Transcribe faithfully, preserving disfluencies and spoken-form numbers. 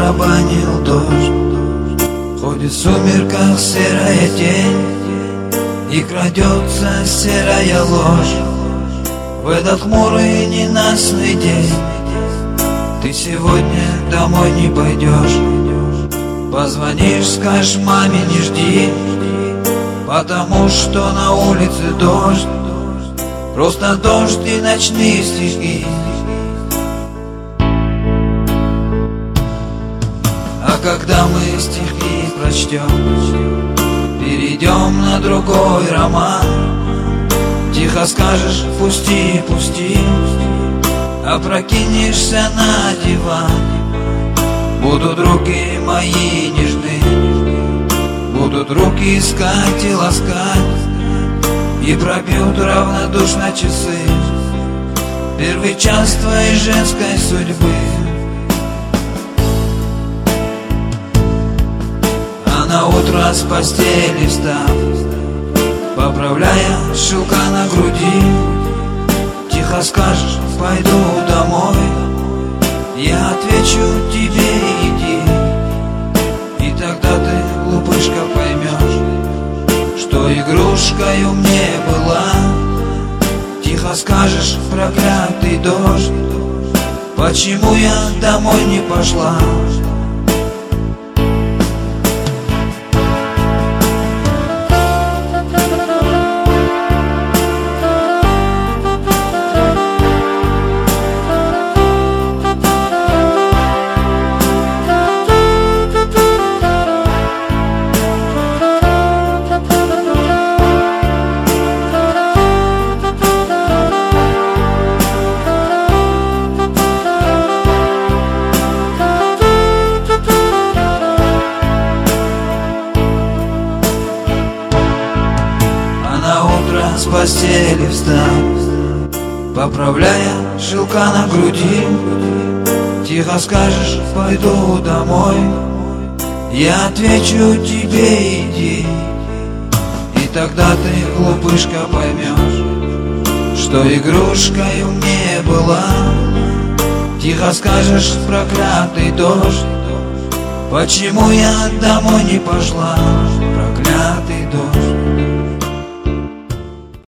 барабанил дождь. Ходит в сумерках серая тень, и крадется серая ложь. В этот хмурый ненастный день ты сегодня домой не пойдешь. Позвонишь, скажешь маме не жди, потому что на улице дождь. Просто дождь и ночные стихи. А когда мы стихи прочтем, перейдем на другой роман. Тихо скажешь пусти, пусти, опрокинешься на диван. Будут руки мои нежны, будут руки искать и ласкать, и пробьют равнодушно часы первый час твоей женской судьбы. А на утро с постели встав, поправляя шелка на груди, тихо скажешь пойду домой. Я отвечу тебе иди, и тогда ты, глупышка, поймешь, что игрушкою мне была. Тихо скажешь проклятый дождь, почему я домой не пошла. С постели встав, поправляя шелка на груди, тихо скажешь пойду домой. Я отвечу тебе иди, и тогда ты, глупышка, поймешь, что игрушкою мне была. Тихо скажешь проклятый дождь, почему я домой не пошла. Проклятый дождь.